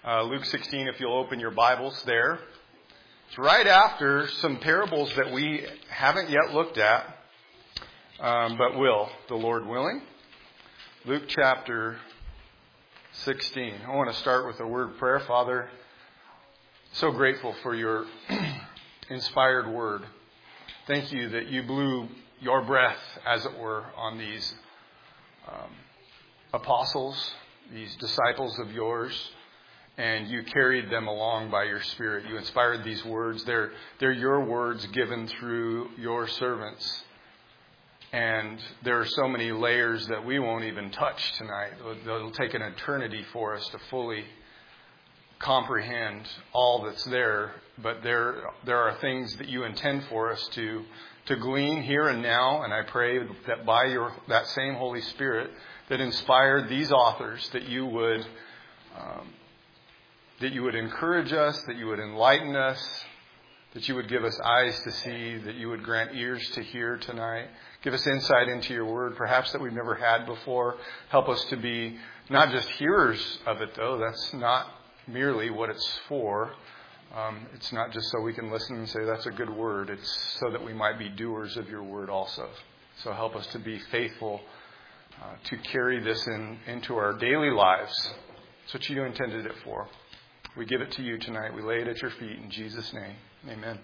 Luke 16, if you'll open your Bibles there. It's right after some parables that we haven't yet looked at, but will, the Lord willing. Luke chapter 16. I want to start with a word of prayer. Father, so grateful for your inspired word. Thank you that you blew your breath, as it were, on these apostles, these disciples of yours, and you carried them along by your Spirit. You inspired these words. They're your words given through your servants. And there are so many layers that we won't even touch tonight. It'll take an eternity for us to fully comprehend all that's there. But there are things that you intend for us to glean here and now. And I pray that by that same Holy Spirit that inspired these authors, that you would encourage us, that you would enlighten us, that you would give us eyes to see, that you would grant ears to hear tonight. Give us insight into your word, perhaps that we've never had before. Help us to be not just hearers of it, though. That's not merely what it's for. It's not just so we can listen and say that's a good word. It's so that we might be doers of your word also. So help us to be faithful to carry this into our daily lives. That's what you intended it for. We give it to you tonight. We lay it at your feet in Jesus' name. Amen.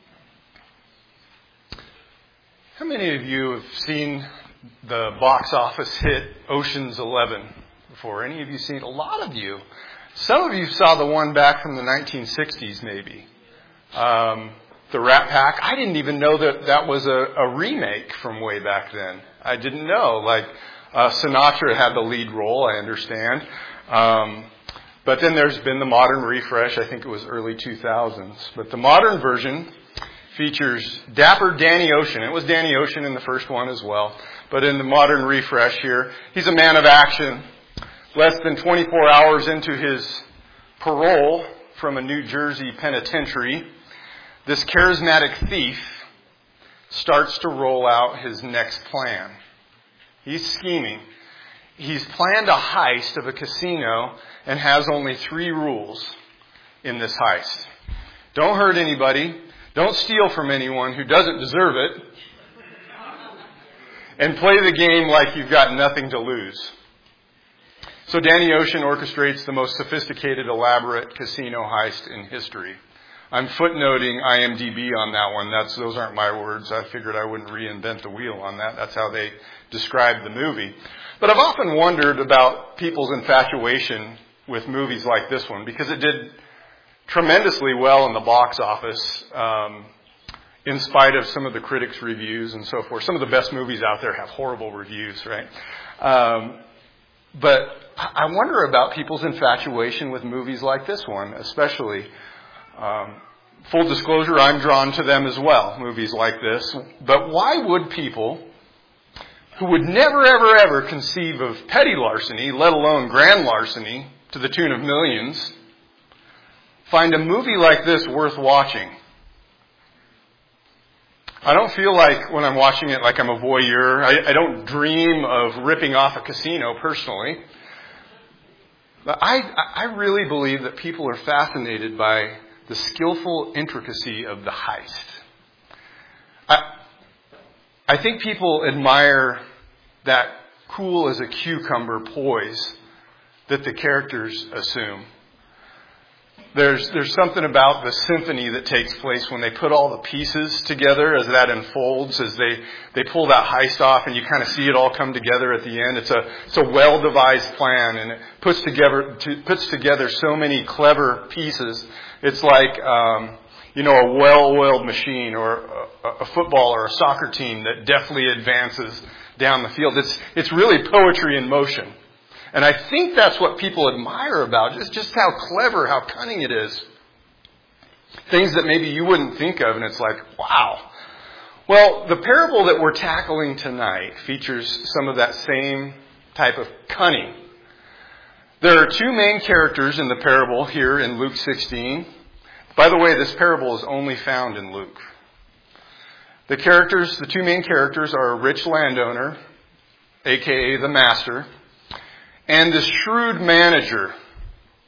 How many of you have seen the box office hit Ocean's 11 before? Any of you seen? A lot of you. Some of you saw the one back from the 1960s, maybe. The Rat Pack. I didn't even know that was a remake from way back then. I didn't know. Sinatra had the lead role, I understand. But then there's been the modern refresh. I think it was early 2000s. But the modern version features dapper Danny Ocean. It was Danny Ocean in the first one as well. But in the modern refresh here, he's a man of action. Less than 24 hours into his parole from a New Jersey penitentiary, this charismatic thief starts to roll out his next plan. He's scheming. He's planned a heist of a casino and has only 3 rules in this heist. Don't hurt anybody. Don't steal from anyone who doesn't deserve it. And play the game like you've got nothing to lose. So Danny Ocean orchestrates the most sophisticated, elaborate casino heist in history. I'm footnoting IMDb on that one. Those aren't my words. I figured I wouldn't reinvent the wheel on that. That's how they describe the movie. But I've often wondered about people's infatuation with movies like this one, because it did tremendously well in the box office, in spite of some of the critics' reviews and so forth. Some of the best movies out there have horrible reviews, right? But I wonder about people's infatuation with movies like this one, especially. Full disclosure, I'm drawn to them as well, movies like this. But why would people who would never, ever, ever conceive of petty larceny, let alone grand larceny, to the tune of millions, find a movie like this worth watching? I don't feel like when I'm watching it like I'm a voyeur. I don't dream of ripping off a casino personally. But I really believe that people are fascinated by the skillful intricacy of the heist. I think people admire that cool as a cucumber poise that the characters assume. There's something about the symphony that takes place when they put all the pieces together as that unfolds, as they pull that heist off, and you kind of see it all come together at the end. It's a well-devised plan, and it puts together so many clever pieces. It's like a well-oiled machine, or a football or a soccer team that deftly advances down the field. It's really poetry in motion. And I think that's what people admire about it, just how clever, how cunning it is. Things that maybe you wouldn't think of, and it's like, wow. Well, the parable that we're tackling tonight features some of that same type of cunning. There are 2 main characters in the parable here in Luke 16. By the way, this parable is only found in Luke. The 2 main characters are a rich landowner, a.k.a. the master, and this shrewd manager,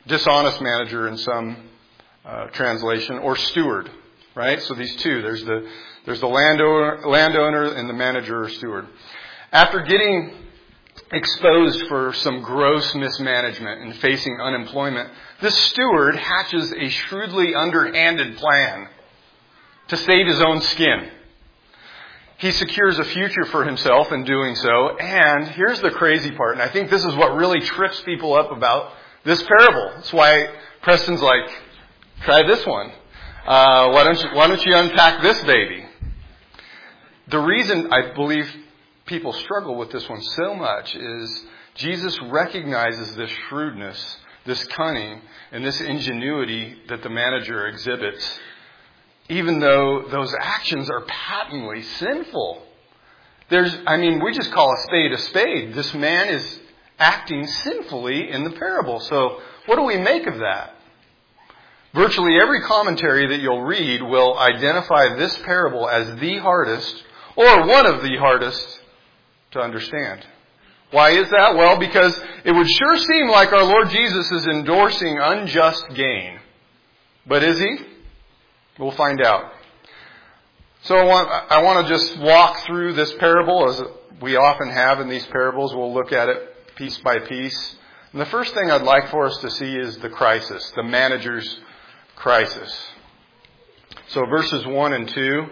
dishonest manager in some translation, or steward, right? So these two, there's the landowner and the manager or steward. After getting exposed for some gross mismanagement and facing unemployment, this steward hatches a shrewdly underhanded plan to save his own skin. He secures a future for himself in doing so, and here's the crazy part, and I think this is what really trips people up about this parable. That's why Preston's like, try this one. Why don't you unpack this baby? The reason I believe people struggle with this one so much is Jesus recognizes this shrewdness, this cunning, and this ingenuity that the manager exhibits, even though those actions are patently sinful. We just call a spade a spade. This man is acting sinfully in the parable. So what do we make of that? Virtually every commentary that you'll read will identify this parable as the hardest, or one of the hardest, to understand. Why is that? Well, because it would sure seem like our Lord Jesus is endorsing unjust gain. But is he? We'll find out. So I want to just walk through this parable as we often have in these parables. We'll look at it piece by piece. And the first thing I'd like for us to see is the crisis, the manager's crisis. So verses 1 and 2.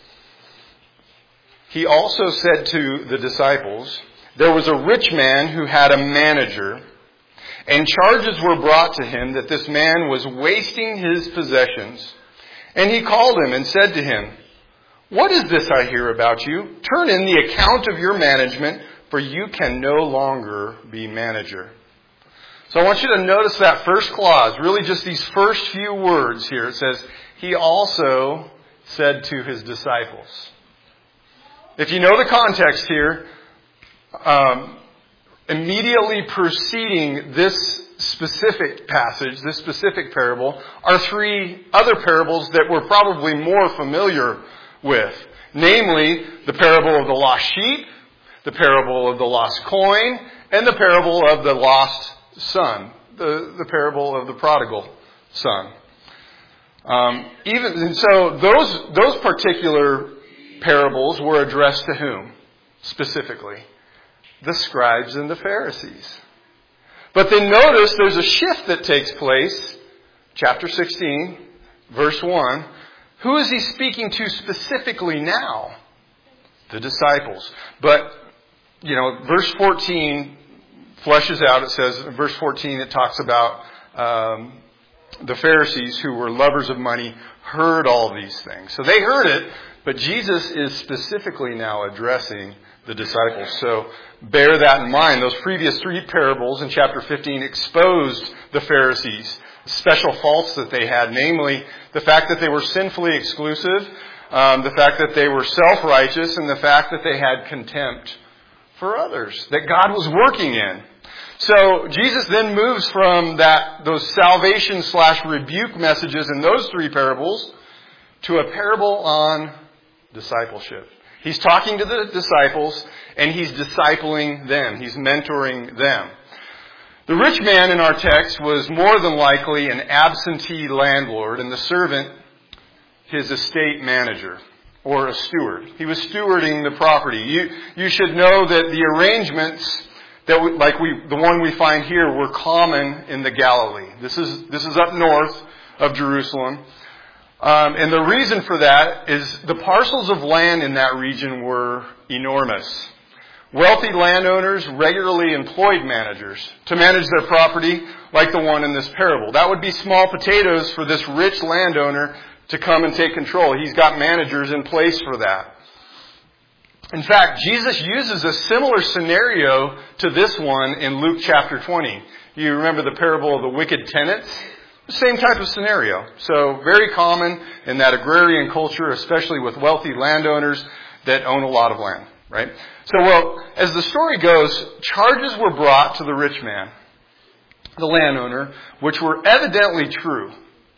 He also said to the disciples, there was a rich man who had a manager, and charges were brought to him that this man was wasting his possessions. And he called him and said to him, what is this I hear about you? Turn in the account of your management, for you can no longer be manager. So I want you to notice that first clause, really just these first few words here. It says, he also said to his disciples. If you know the context here, immediately preceding this specific passage, this specific parable, are three other parables that we're probably more familiar with. Namely, the parable of the lost sheep, the parable of the lost coin, and the parable of the lost son, the parable of the prodigal son. Those particular parables were addressed to whom specifically? The scribes and the Pharisees. But then notice there's a shift that takes place. Chapter 16, verse 1. Who is he speaking to specifically now? The disciples. But, verse 14 fleshes out. It says, in verse 14, it talks about the Pharisees who were lovers of money heard all these things. So they heard it, but Jesus is specifically now addressing the disciples. So bear that in mind. Those previous three parables in chapter 15 exposed the Pharisees' special faults that they had, namely the fact that they were sinfully exclusive, the fact that they were self-righteous, and the fact that they had contempt for others that God was working in. So Jesus then moves from those salvation/rebuke messages in those three parables to a parable on discipleship. He's talking to the disciples and he's discipling them. He's mentoring them. The rich man in our text was more than likely an absentee landlord and the servant his estate manager or a steward. He was stewarding the property. You should know that the arrangements the one we find here were common in the Galilee. This is up north of Jerusalem. And the reason for that is the parcels of land in that region were enormous. Wealthy landowners regularly employed managers to manage their property like the one in this parable. That would be small potatoes for this rich landowner to come and take control. He's got managers in place for that. In fact, Jesus uses a similar scenario to this one in Luke chapter 20. You remember the parable of the wicked tenants? Same type of scenario. So very common in that agrarian culture, especially with wealthy landowners that own a lot of land, right? So, as the story goes, charges were brought to the rich man, the landowner, which were evidently true.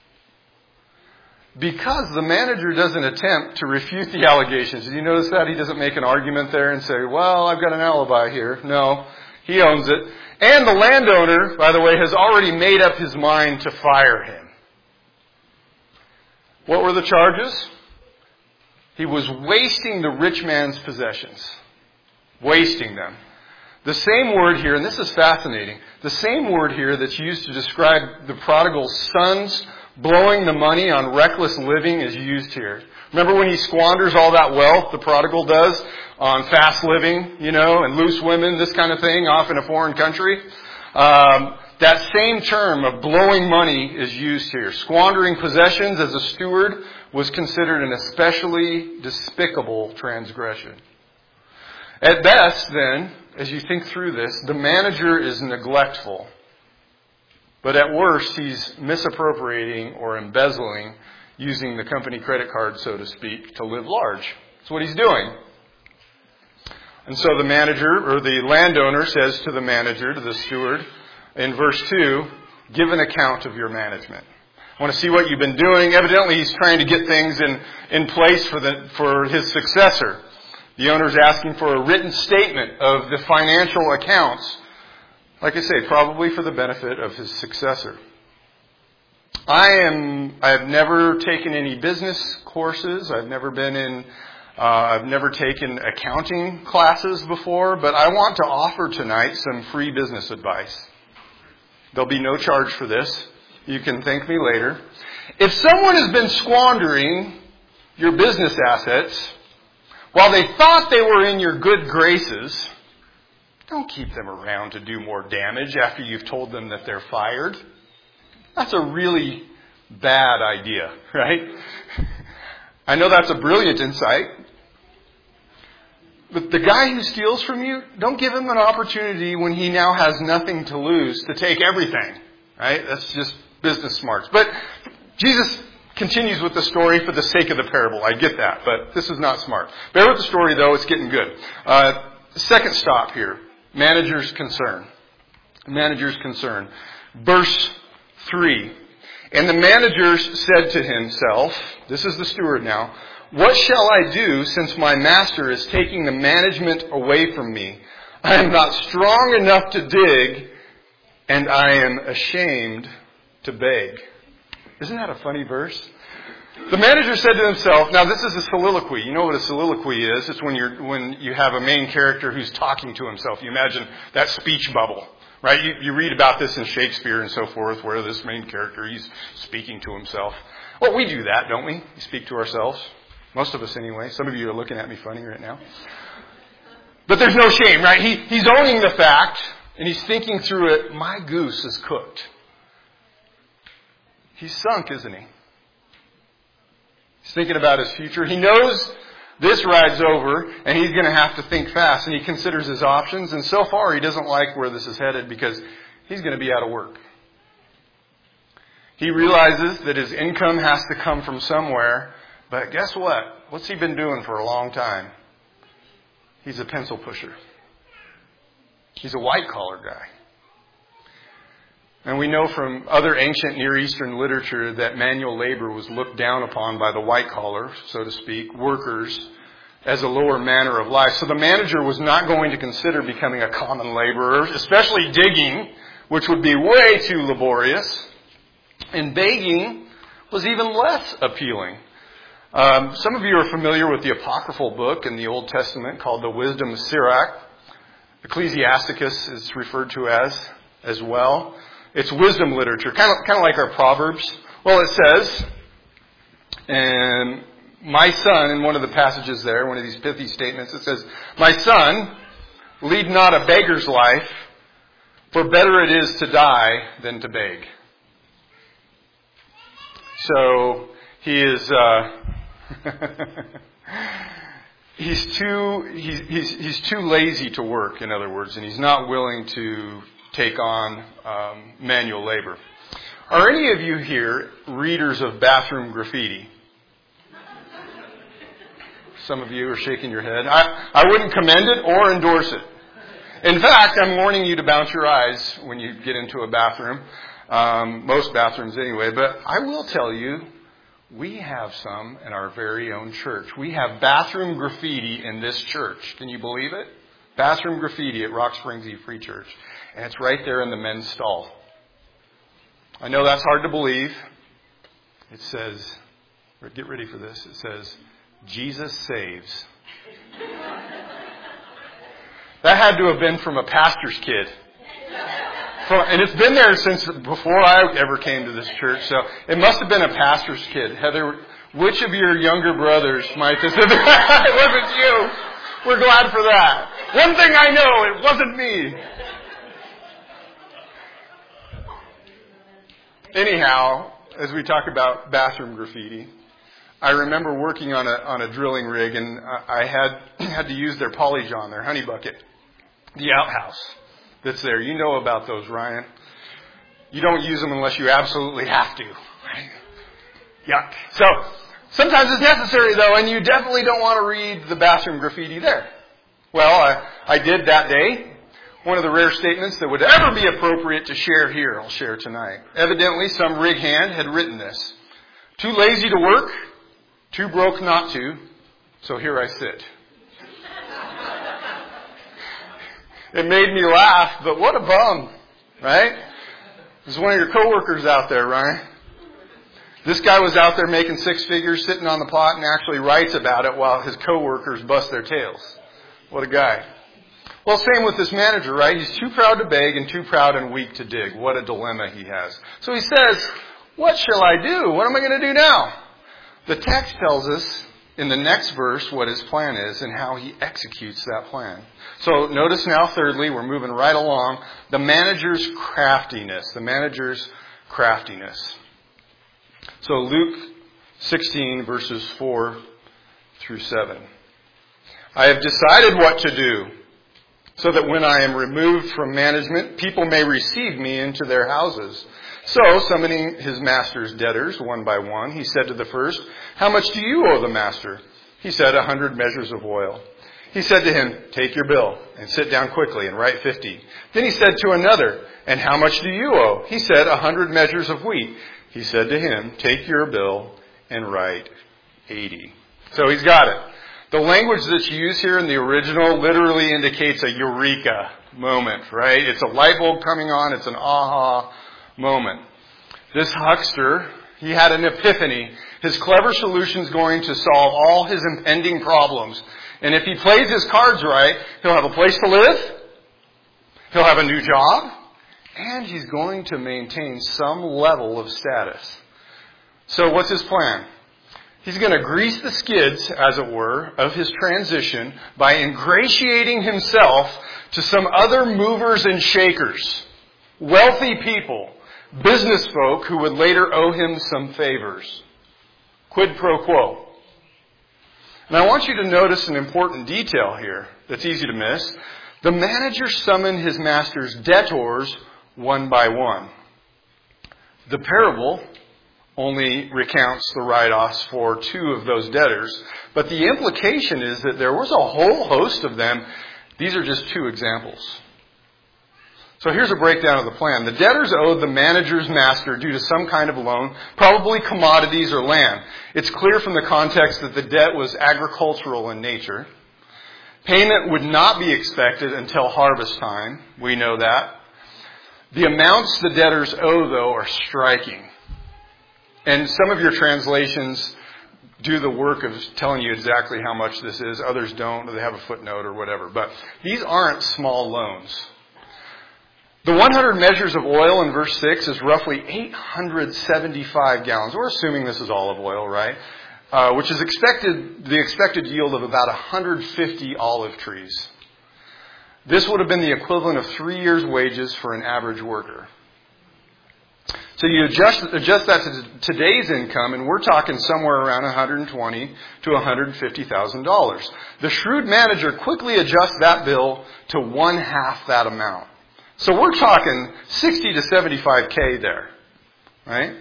Because the manager doesn't attempt to refute the allegations. Did you notice that? He doesn't make an argument there and say, well, I've got an alibi here. No. He owns it. And the landowner, by the way, has already made up his mind to fire him. What were the charges? He was wasting the rich man's possessions. Wasting them. The same word here, and this is fascinating, the same word here that's used to describe the prodigal son's blowing the money on reckless living is used here. Remember when he squanders all that wealth, the prodigal does, on fast living, and loose women, this kind of thing, off in a foreign country? That same term of blowing money is used here. Squandering possessions as a steward was considered an especially despicable transgression. At best, then, as you think through this, the manager is neglectful. But at worst, he's misappropriating or embezzling, using the company credit card, so to speak, to live large. That's what he's doing. And so the manager, or the landowner, says to the manager, to the steward, in verse 2, give an account of your management. I want to see what you've been doing. Evidently, he's trying to get things in place for his successor. The owner's asking for a written statement of the financial accounts. Like I say, probably for the benefit of his successor. I have never taken any business courses. I've never taken accounting classes before, but I want to offer tonight some free business advice. There'll be no charge for this. You can thank me later. If someone has been squandering your business assets while they thought they were in your good graces, don't keep them around to do more damage after you've told them that they're fired. That's a really bad idea, right? I know that's a brilliant insight. But the guy who steals from you, don't give him an opportunity when he now has nothing to lose to take everything, right? That's just business smarts. But Jesus continues with the story for the sake of the parable. I get that, but this is not smart. Bear with the story, though. It's getting good. Second stop here. Manager's concern. Manager's concern. Verse 3. And the manager said to himself, this is the steward now, what shall I do since my master is taking the management away from me? I am not strong enough to dig, and I am ashamed to beg. Isn't that a funny verse? The manager said to himself, now this is a soliloquy. You know what a soliloquy is? It's when you have a main character who's talking to himself. You imagine that speech bubble, right? You read about this in Shakespeare and so forth, where this main character, he's speaking to himself. Well, we do that, don't we? We speak to ourselves. Most of us anyway. Some of you are looking at me funny right now. But there's no shame, right? He's owning the fact, and he's thinking through it, my goose is cooked. He's sunk, isn't he? He's thinking about his future. He knows this ride's over, and he's going to have to think fast, and he considers his options, and so far he doesn't like where this is headed because he's going to be out of work. He realizes that his income has to come from somewhere, but guess what? What's he been doing for a long time? He's a pencil pusher. He's a white-collar guy. And we know from other ancient Near Eastern literature that manual labor was looked down upon by the white-collar, so to speak, workers, as a lower manner of life. So the manager was not going to consider becoming a common laborer, especially digging, which would be way too laborious. And begging was even less appealing. Some of you are familiar with the apocryphal book in the Old Testament called the Wisdom of Sirach. Ecclesiasticus is referred to as well. It's wisdom literature, kind of like our Proverbs. Well, it says, and my son, in one of the passages there, one of these pithy statements, it says, my son, lead not a beggar's life, for better it is to die than to beg. So he is he's too lazy to work, in other words, and he's not willing to take on manual labor. Are any of you here readers of bathroom graffiti? Some of you are shaking your head. I wouldn't commend it or endorse it. In fact, I'm warning you to bounce your eyes when you get into a bathroom. Most bathrooms anyway. But I will tell you, we have some in our very own church. We have bathroom graffiti in this church. Can you believe it? Bathroom graffiti at Rock Springs Free Church. And it's right there in the men's stall. I know that's hard to believe. It says, get ready for this, it says, Jesus saves. That had to have been from a pastor's kid. And it's been there since before I ever came to this church, so it must have been a pastor's kid. Heather, which of your younger brothers might have said, it wasn't you. We're glad for that. One thing I know, it wasn't me. Anyhow, as we talk about bathroom graffiti, I remember working on a drilling rig, and I had to use their Polyjon, their honey bucket, the outhouse that's there. You know about those, Ryan. You don't use them unless you absolutely have to. Right? Yuck. So sometimes it's necessary, though, and you definitely don't want to read the bathroom graffiti there. Well, I did that day. One of the rare statements that would ever be appropriate to share here, I'll share tonight. Evidently, some rig hand had written this. Too lazy to work, too broke not to, so here I sit. It made me laugh, but what a bum, right? There's one of your coworkers out there, Ryan. This guy was out there making six figures, sitting on the pot, and actually writes about it while his coworkers bust their tails. What a guy. Well, same with this manager, right? He's too proud to beg and too proud and weak to dig. What a dilemma he has. So he says, what shall I do? What am I going to do now? The text tells us in the next verse what his plan is and how he executes that plan. So notice now, thirdly, we're moving right along. The manager's craftiness. The manager's craftiness. So Luke 16, verses 4 through 7. I have decided what to do, so that when I am removed from management, people may receive me into their houses. So, summoning his master's debtors one by one, he said to the first, how much do you owe the master? He said, 100 measures of oil. He said to him, take your bill and sit down quickly and write 50. Then he said to another, and how much do you owe? He said, 100 measures of wheat. He said to him, take your bill and write 80. So he's got it. The language that's used here in the original literally indicates a eureka moment, right? It's a light bulb coming on. It's an aha moment. This huckster, he had an epiphany. His clever solution's going to solve all his impending problems. And if he plays his cards right, he'll have a place to live, he'll have a new job, and he's going to maintain some level of status. So what's his plan? He's going to grease the skids, as it were, of his transition by ingratiating himself to some other movers and shakers, wealthy people, business folk who would later owe him some favors. Quid pro quo. And I want you to notice an important detail here that's easy to miss. The manager summoned his master's debtors one by one. The parable only recounts the write-offs for two of those debtors. But the implication is that there was a whole host of them. These are just two examples. So here's a breakdown of the plan. The debtors owed the manager's master due to some kind of loan, probably commodities or land. It's clear from the context that the debt was agricultural in nature. Payment would not be expected until harvest time. We know that. The amounts the debtors owe, though, are striking. And some of your translations do the work of telling you exactly how much this is. Others don't, or they have a footnote or whatever. But these aren't small loans. The 100 measures of oil in verse 6 is roughly 875 gallons. We're assuming this is olive oil, right? Which is the expected yield of about 150 olive trees. This would have been the equivalent of 3 years' wages for an average worker. So you adjust that to today's income, and we're talking somewhere around $120,000 to $150,000. The shrewd manager quickly adjusts that bill to 1/2 that amount. So we're talking 60 to 75K there, right?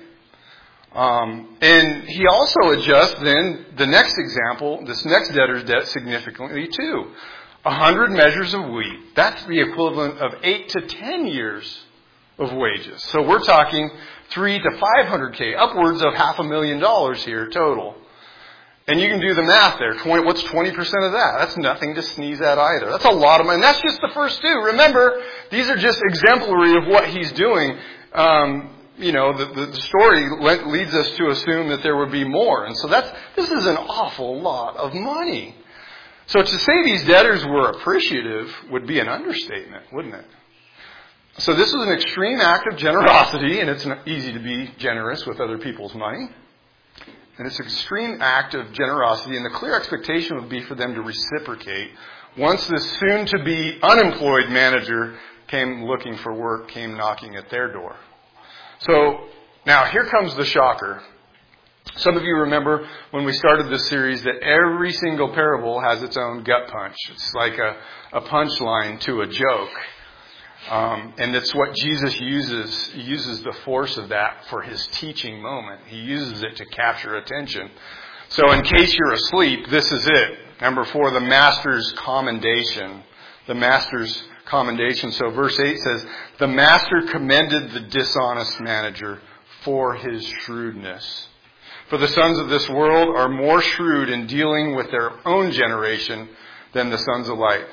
And he also adjusts then the next example, this next debtor's debt significantly too. 100 measures of wheat. That's the equivalent of 8 to 10 years of wages. So we're talking 3 to 500K, upwards of $500,000 here total. And you can do the math there. What's 20% of that? That's nothing to sneeze at either. That's a lot of money. And that's just the first two. Remember, these are just exemplary of what he's doing. The story leads us to assume that there would be more. And so this is an awful lot of money. So to say these debtors were appreciative would be an understatement, wouldn't it? So this was an extreme act of generosity, and it's easy to be generous with other people's money. And it's an extreme act of generosity, and the clear expectation would be for them to reciprocate once this soon-to-be unemployed manager came looking for work, came knocking at their door. So now here comes the shocker. Some of you remember when we started this series that every single parable has its own gut punch. It's like a punchline to a joke. And it's what Jesus uses. He uses the force of that for his teaching moment. He uses it to capture attention. So in case you're asleep, this is it. Number 4, the master's commendation. The master's commendation. So verse 8 says, the master commended the dishonest manager for his shrewdness. For the sons of this world are more shrewd in dealing with their own generation than the sons of light.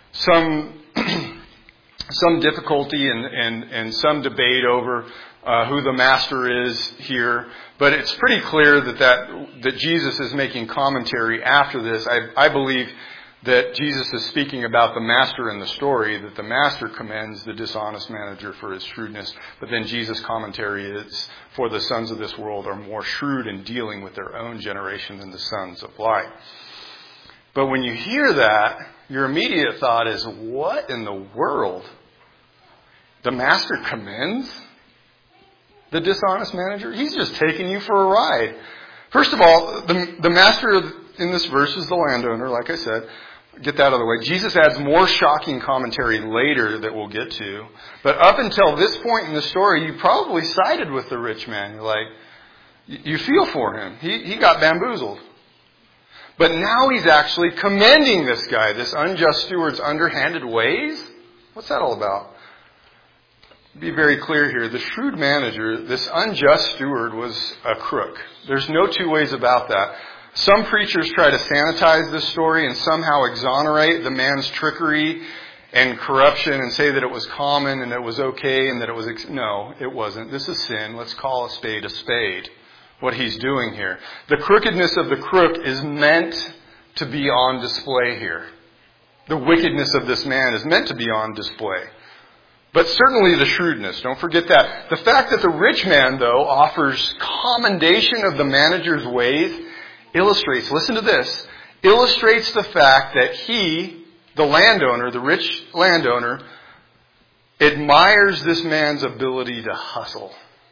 Some difficulty and some debate over who the master is here, but it's pretty clear that Jesus is making commentary after this. I believe that Jesus is speaking about the master in the story, that the master commends the dishonest manager for his shrewdness, but then Jesus' commentary is, for the sons of this world are more shrewd in dealing with their own generation than the sons of light. But when you hear that, your immediate thought is, what in the world? The master commends the dishonest manager? He's just taking you for a ride. First of all, the master in this verse is the landowner, like I said. Get that out of the way. Jesus adds more shocking commentary later that we'll get to. But up until this point in the story, you probably sided with the rich man. You're like, you feel for him. He got bamboozled. But now he's actually commending this guy, this unjust steward's underhanded ways. What's that all about? Be very clear here. The shrewd manager, this unjust steward, was a crook. There's no two ways about that. Some preachers try to sanitize this story and somehow exonerate the man's trickery and corruption and say that it was common and it was okay and that it was... No, it wasn't. This is sin. Let's call a spade, what he's doing here. The crookedness of the crook is meant to be on display here. The wickedness of this man is meant to be on display. But certainly the shrewdness, don't forget that. The fact that the rich man, though, offers commendation of the manager's ways illustrates, listen to this, illustrates the fact that he, the landowner, the rich landowner, admires this man's ability to hustle.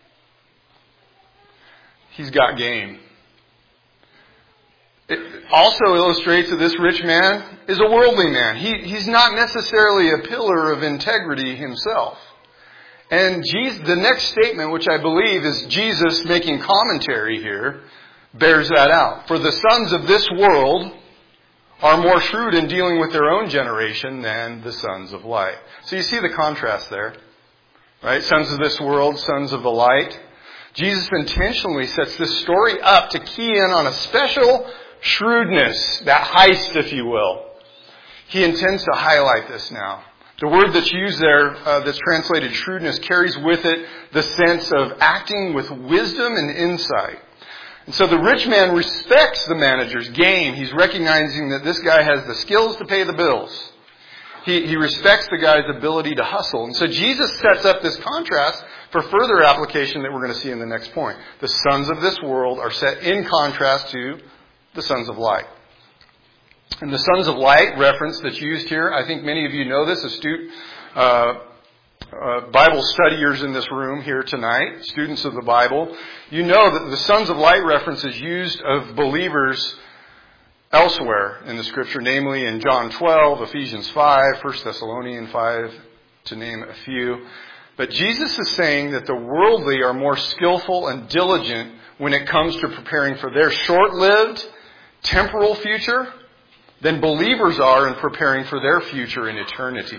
He's got game. It also illustrates that this rich man is a worldly man. He's not necessarily a pillar of integrity himself. And the next statement, which I believe is Jesus making commentary here, bears that out. For the sons of this world are more shrewd in dealing with their own generation than the sons of light. So you see the contrast there, right? Sons of this world, sons of the light. Jesus intentionally sets this story up to key in on a special shrewdness, that heist, if you will. He intends to highlight this now. The word that's used there, that's translated shrewdness, carries with it the sense of acting with wisdom and insight. And so the rich man respects the manager's game. He's recognizing that this guy has the skills to pay the bills. He respects the guy's ability to hustle. And so Jesus sets up this contrast for further application that we're going to see in the next point. The sons of this world are set in contrast to the sons of light. And the sons of light reference that's used here, I think many of you know this, astute Bible studiers in this room here tonight, students of the Bible. You know that the sons of light reference is used of believers elsewhere in the Scripture, namely in John 12, Ephesians 5, 1 Thessalonians 5, to name a few. But Jesus is saying that the worldly are more skillful and diligent when it comes to preparing for their short-lived, temporal future than believers are in preparing for their future in eternity.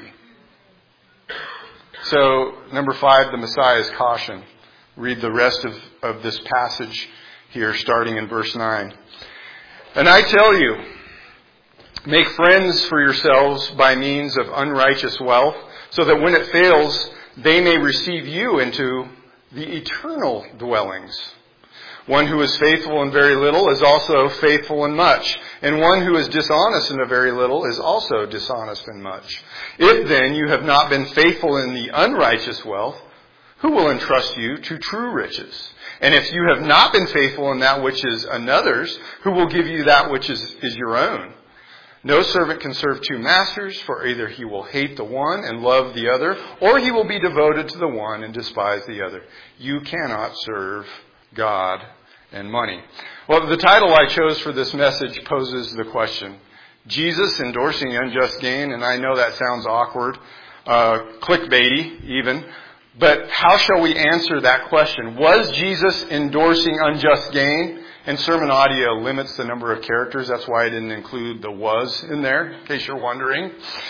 So, number 5, the Messiah's caution. Read the rest of this passage here, starting in verse 9. And I tell you, make friends for yourselves by means of unrighteous wealth, so that when it fails, they may receive you into the eternal dwellings. One who is faithful in very little is also faithful in much, and one who is dishonest in a very little is also dishonest in much. If then you have not been faithful in the unrighteous wealth, who will entrust you to true riches? And if you have not been faithful in that which is another's, who will give you that which is your own? No servant can serve two masters, for either he will hate the one and love the other, or he will be devoted to the one and despise the other. You cannot serve God and money. Well, the title I chose for this message poses the question, Jesus endorsing unjust gain, and I know that sounds awkward, clickbaity even, but how shall we answer that question? Was Jesus endorsing unjust gain? And sermon audio limits the number of characters. That's why I didn't include the was in there, in case you're wondering.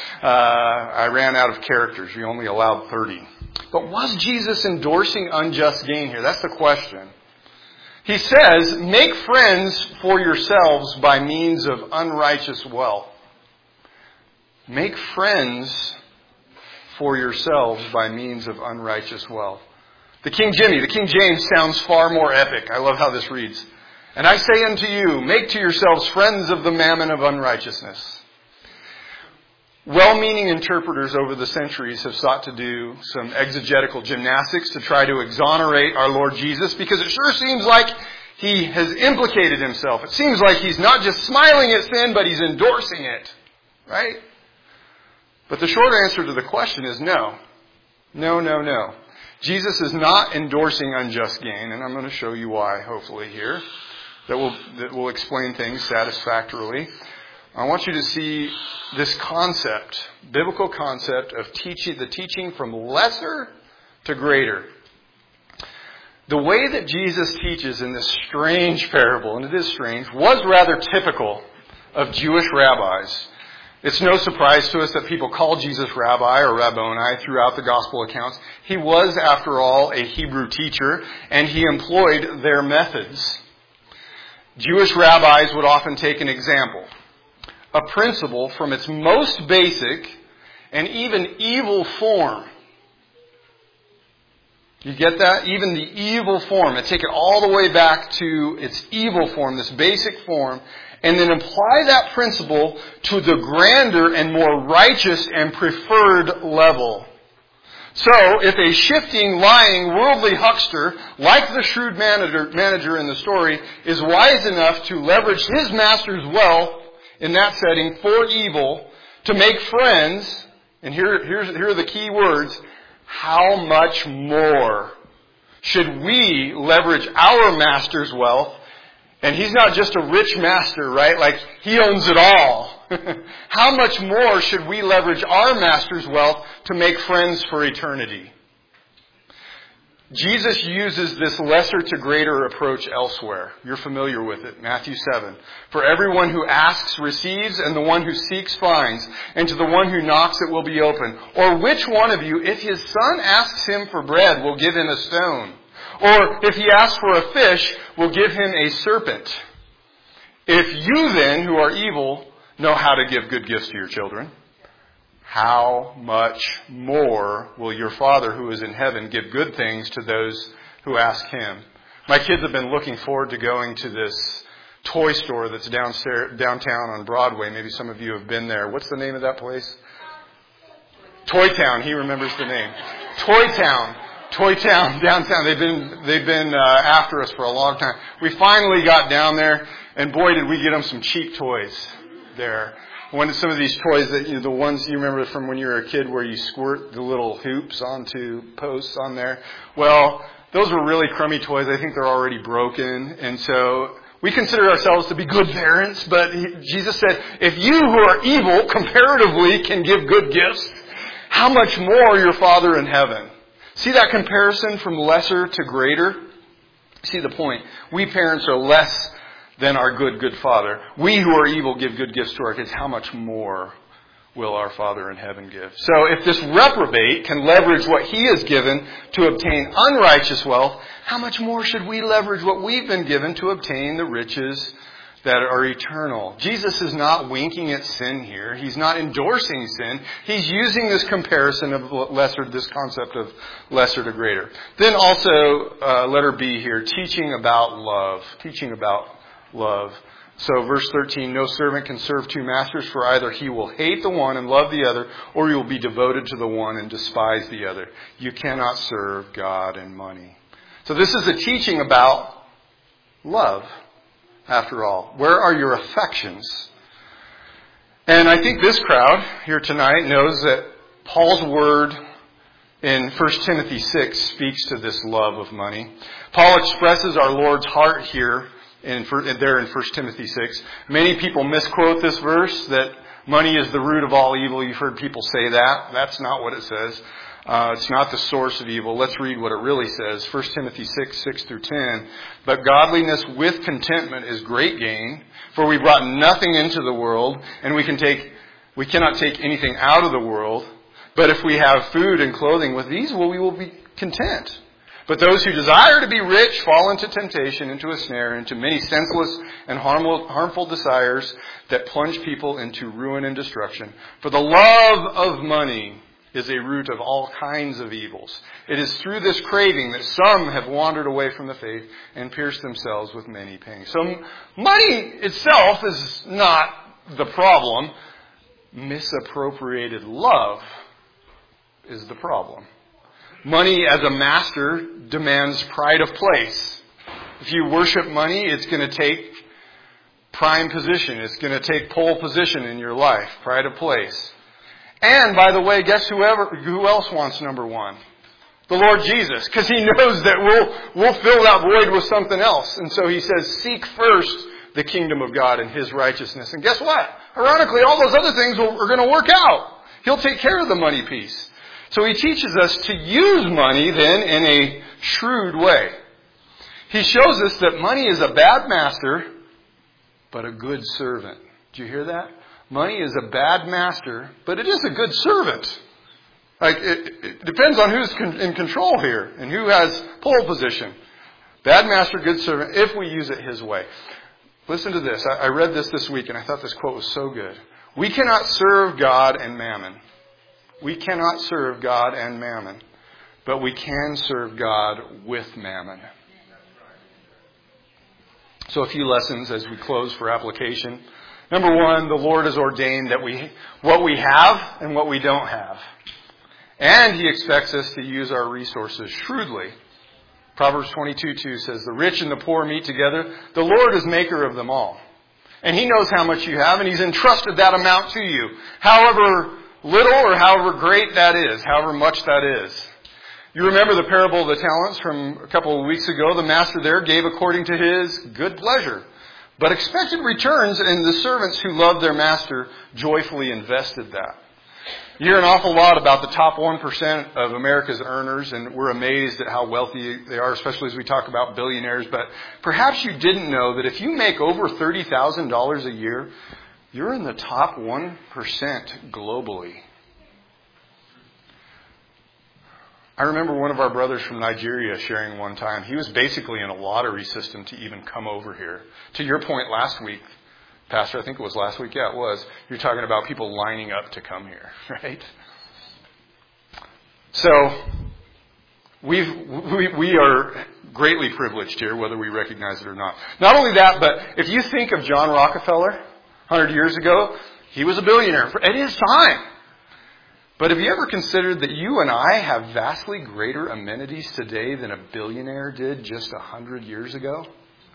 I ran out of characters. We only allowed 30. But was Jesus endorsing unjust gain here? That's the question. He says, make friends for yourselves by means of unrighteous wealth. Make friends for yourselves by means of unrighteous wealth. The King James sounds far more epic. I love how this reads. And I say unto you, make to yourselves friends of the mammon of unrighteousness. Well-meaning interpreters over the centuries have sought to do some exegetical gymnastics to try to exonerate our Lord Jesus, because it sure seems like he has implicated himself. It seems like he's not just smiling at sin, but he's endorsing it. Right? But the short answer to the question is no. No. Jesus is not endorsing unjust gain, and I'm going to show you why, hopefully, here. That will explain things satisfactorily. I want you to see this concept, biblical concept of the teaching from lesser to greater. The way that Jesus teaches in this strange parable, and it is strange, was rather typical of Jewish rabbis. It's no surprise to us that people call Jesus Rabbi or Rabboni throughout the gospel accounts. He was, after all, a Hebrew teacher, and he employed their methods. Jewish rabbis would often take an example, a principle from its most basic and even evil form. You get that? Even the evil form. And take it all the way back to its evil form, this basic form, and then apply that principle to the grander and more righteous and preferred level. So, if a shifting, lying, worldly huckster, like the shrewd manager in the story, is wise enough to leverage his master's wealth in that setting for evil, to make friends, and here are the key words, how much more should we leverage our master's wealth? And he's not just a rich master, right? Like, he owns it all. How much more should we leverage our master's wealth to make friends for eternity? Jesus uses this lesser to greater approach elsewhere. You're familiar with it. Matthew 7. For everyone who asks receives, and the one who seeks finds, and to the one who knocks it will be open. Or which one of you, if his son asks him for bread, will give him a stone? Or if he asks for a fish, will give him a serpent? If you then, who are evil, know how to give good gifts to your children, how much more will your Father who is in heaven give good things to those who ask him? My kids have been looking forward to going to this toy store that's downtown on Broadway. Maybe some of you have been there. What's the name of that place? Toy Town. He remembers the name. Toy Town, downtown. They've been after us for a long time. We finally got down there, and boy, did we get them some cheap toys there. One of some of these toys that the ones you remember from when you were a kid, where you squirt the little hoops onto posts on there. Well, those were really crummy toys. I think they're already broken, and so we consider ourselves to be good parents. But Jesus said, "If you who are evil, comparatively, can give good gifts, how much more your Father in heaven?" See that comparison from lesser to greater? See the point. We parents are less than our good Father. We who are evil give good gifts to our kids. How much more will our Father in heaven give? So if this reprobate can leverage what he is given to obtain unrighteous wealth, how much more should we leverage what we've been given to obtain the riches that are eternal. Jesus is not winking at sin here. He's not endorsing sin. He's using this comparison of this concept of lesser to greater. Then also, letter B here, teaching about love. Teaching about love. So verse 13, no servant can serve two masters, for either he will hate the one and love the other, or he will be devoted to the one and despise the other. You cannot serve God and money. So this is a teaching about love, after all. Where are your affections? And I think this crowd here tonight knows that Paul's word in 1 Timothy 6 speaks to this love of money. Paul expresses our Lord's heart here there in 1 Timothy 6. Many people misquote this verse, that money is the root of all evil. You've heard people say that. That's not what it says. It's not the source of evil. Let's read what it really says. 1 Timothy 6 through 10. But godliness with contentment is great gain, for we brought nothing into the world, and we cannot take anything out of the world. But if we have food and clothing with these, we will be content. But those who desire to be rich fall into temptation, into a snare, into many senseless and harmful desires that plunge people into ruin and destruction. For the love of money is a root of all kinds of evils. It is through this craving that some have wandered away from the faith and pierced themselves with many pangs. So money itself is not the problem. Misappropriated love is the problem. Money as a master demands pride of place. If you worship money, it's going to take prime position. It's going to take pole position in your life, pride of place. And, by the way, guess who else wants number one? The Lord Jesus, because He knows that we'll fill that void with something else. And so He says, seek first the kingdom of God and His righteousness. And guess what? Ironically, all those other things are going to work out. He'll take care of the money piece. So He teaches us to use money then in a shrewd way. He shows us that money is a bad master, but a good servant. Did you hear that? Money is a bad master, but it is a good servant. Like it depends on who's in control here and who has pole position. Bad master, good servant, if we use it His way. Listen to this. I read this week, and I thought this quote was so good. We cannot serve God and mammon. We cannot serve God and mammon, but we can serve God with mammon. So a few lessons as we close for application. Number one, the Lord has ordained that what we have and what we don't have. And He expects us to use our resources shrewdly. Proverbs 22:2 says, the rich and the poor meet together. The Lord is maker of them all. And He knows how much you have, and He's entrusted that amount to you. However little or however great that is, however much that is. You remember the parable of the talents from a couple of weeks ago. The master there gave according to his good pleasure, but expected returns, and the servants who loved their master joyfully invested that. You hear an awful lot about the top 1% of America's earners, and we're amazed at how wealthy they are, especially as we talk about billionaires. But perhaps you didn't know that if you make over $30,000 a year, you're in the top 1% globally. I remember one of our brothers from Nigeria sharing one time. He was basically in a lottery system to even come over here. To your point last week, Pastor, I think it was last week. Yeah, it was. You're talking about people lining up to come here, right? So we are greatly privileged here, whether we recognize it or not. Not only that, but if you think of John Rockefeller, 100 years ago, he was a billionaire at his time. But have you ever considered that you and I have vastly greater amenities today than a billionaire did just 100 years ago?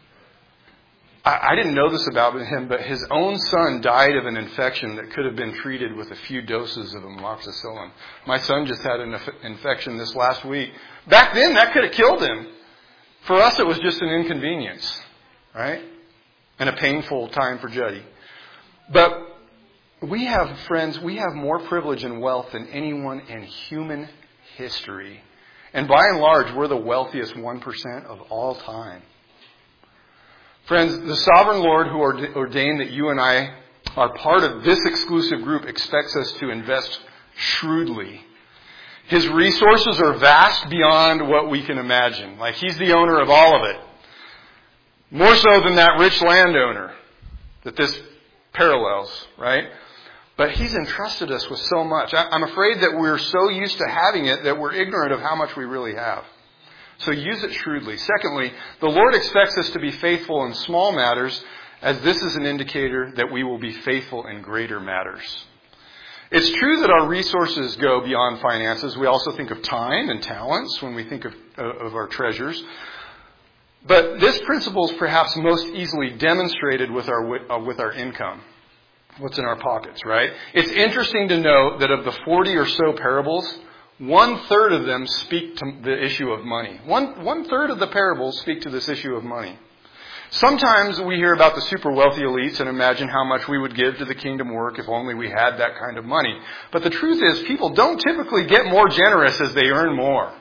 I didn't know this about him, but his own son died of an infection that could have been treated with a few doses of amoxicillin. My son just had an infection this last week. Back then, that could have killed him. For us, it was just an inconvenience, right? And a painful time for Juddy. But we have, friends, we have more privilege and wealth than anyone in human history. And by and large, we're the wealthiest 1% of all time. Friends, the sovereign Lord who ordained that you and I are part of this exclusive group expects us to invest shrewdly. His resources are vast beyond what we can imagine. Like He's the owner of all of it. More so than that rich landowner. that this parallels, right? But He's entrusted us with so much. I'm afraid that we're so used to having it that we're ignorant of how much we really have. So use it shrewdly. Secondly, the Lord expects us to be faithful in small matters, as this is an indicator that we will be faithful in greater matters. It's true that our resources go beyond finances. We also think of time and talents when we think of our treasures. But this principle is perhaps most easily demonstrated with our income. What's in our pockets, right? It's interesting to note that of the 40 or so parables, 1/3 of them speak to the issue of money. One third of the parables speak to this issue of money. Sometimes we hear about the super wealthy elites and imagine how much we would give to the kingdom work if only we had that kind of money. But the truth is, people don't typically get more generous as they earn more.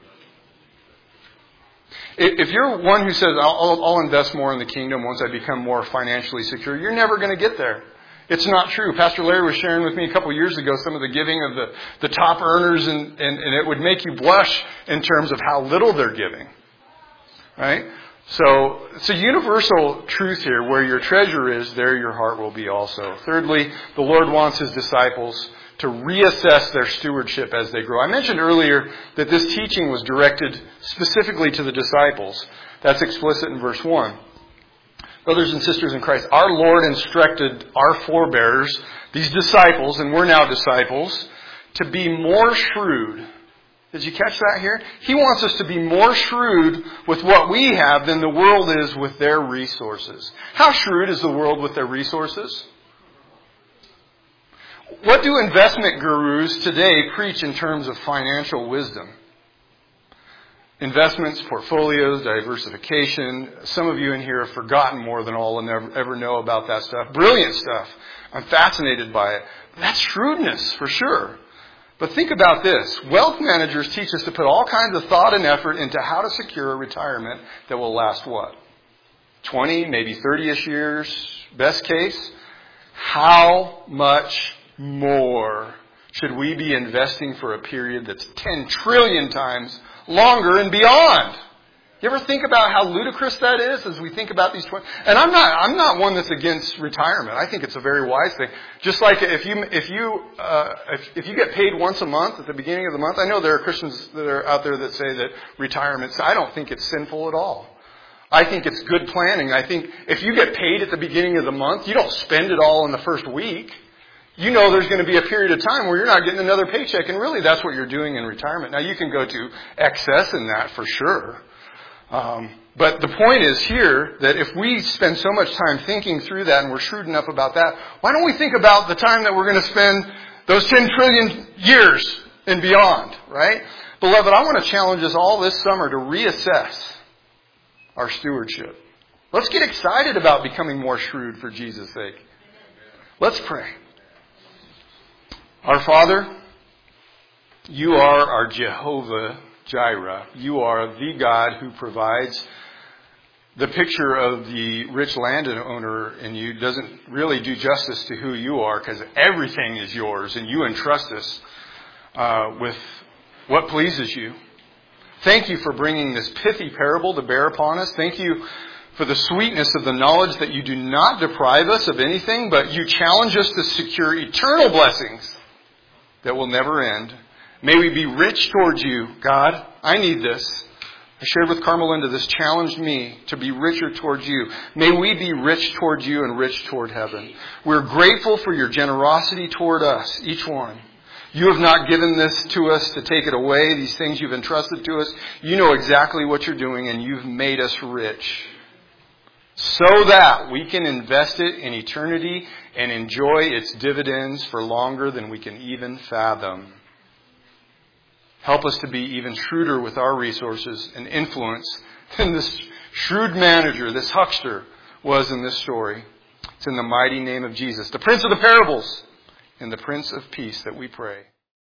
If you're one who says, I'll invest more in the kingdom once I become more financially secure, you're never going to get there. It's not true. Pastor Larry was sharing with me a couple years ago some of the giving of the top earners, and it would make you blush in terms of how little they're giving. Right? So it's a universal truth here. Where your treasure is, there your heart will be also. Thirdly, the Lord wants His disciples to reassess their stewardship as they grow. I mentioned earlier that this teaching was directed specifically to the disciples. That's explicit in verse 1. Brothers and sisters in Christ, our Lord instructed our forebears, these disciples, and we're now disciples, to be more shrewd. Did you catch that here? He wants us to be more shrewd with what we have than the world is with their resources. How shrewd is the world with their resources? What do investment gurus today preach in terms of financial wisdom? Investments, portfolios, diversification. Some of you in here have forgotten more than all and ever know about that stuff. Brilliant stuff. I'm fascinated by it. That's shrewdness for sure. But think about this. Wealth managers teach us to put all kinds of thought and effort into how to secure a retirement that will last what? 20, maybe 30-ish years, best case. How much more should we be investing for a period that's 10 trillion times longer and beyond? You ever think about how ludicrous that is as we think about these 20? And I'm not one that's against retirement. I think it's a very wise thing. Just like if you get paid once a month at the beginning of the month, I know there are Christians that are out there that say that retirement. I don't think it's sinful at all. I think it's good planning. I think if you get paid at the beginning of the month, you don't spend it all in the first week. You know there's going to be a period of time where you're not getting another paycheck, and really that's what you're doing in retirement. Now you can go to excess in that for sure. But the point is here that if we spend so much time thinking through that and we're shrewd enough about that, why don't we think about the time that we're going to spend those 10 trillion years and beyond, right? Beloved, I want to challenge us all this summer to reassess our stewardship. Let's get excited about becoming more shrewd for Jesus' sake. Let's pray. Our Father, You are our Jehovah Jireh. You are the God who provides. The picture of the rich landowner in you doesn't really do justice to who you are, because everything is yours and you entrust us with what pleases you. Thank you for bringing this pithy parable to bear upon us. Thank you for the sweetness of the knowledge that you do not deprive us of anything, but you challenge us to secure eternal blessings that will never end. May we be rich towards you, God. I need this. I shared with Carmelinda, this challenged me to be richer towards you. May we be rich towards you and rich toward heaven. We're grateful for your generosity toward us, each one. You have not given this to us to take it away, these things you've entrusted to us. You know exactly what you're doing, and you've made us rich so that we can invest it in eternity and enjoy its dividends for longer than we can even fathom. Help us to be even shrewder with our resources and influence than this shrewd manager, this huckster, was in this story. It's in the mighty name of Jesus, the Prince of the parables and the Prince of Peace, that we pray.